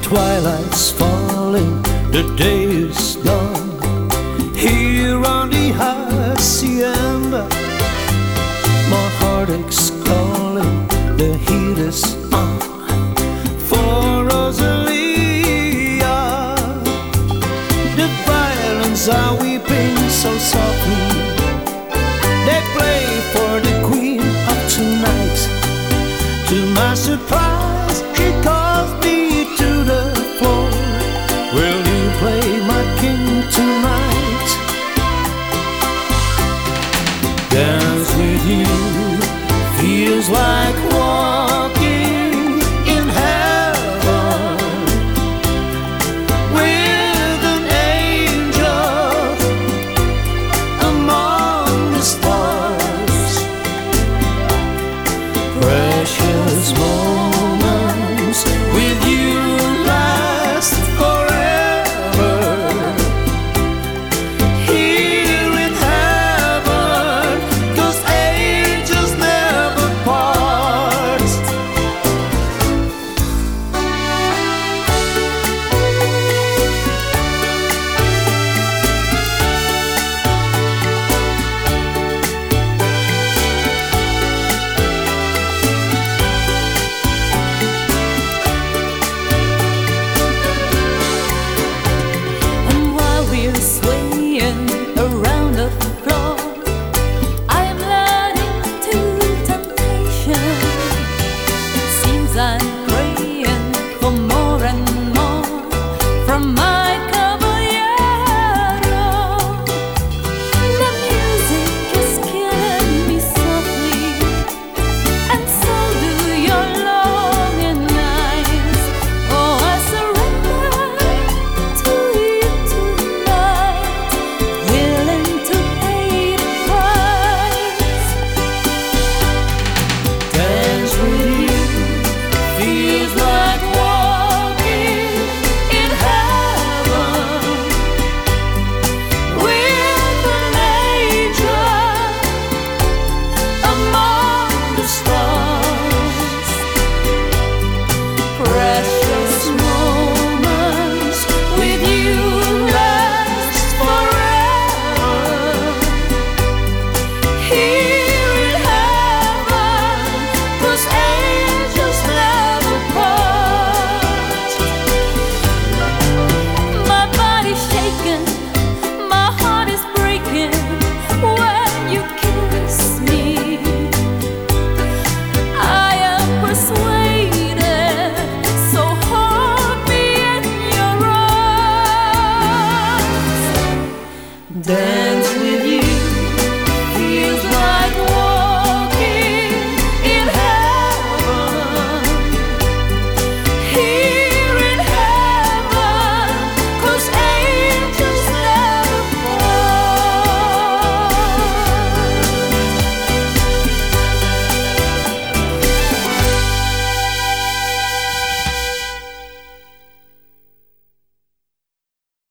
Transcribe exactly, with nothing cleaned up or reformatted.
twilight's falling, the day is done. Here on the hacienda, my heartache's calling, the heat is on. For Rosalia, the violins are weeping so softly. They play for the queen of tonight. To my surprise, she calls me to the floor. Will you play my king tonight? Dance with you feels like war.